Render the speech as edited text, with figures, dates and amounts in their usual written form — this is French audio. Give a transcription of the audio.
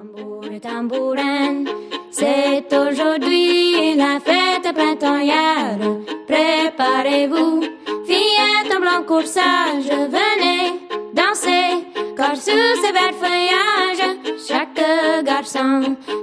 Tambour et tambourine, c'est aujourd'hui la fête printanière. Préparez-vous, fillettes en blanc corsage, venez danser, car sous ces verts feuillages, chaque garçon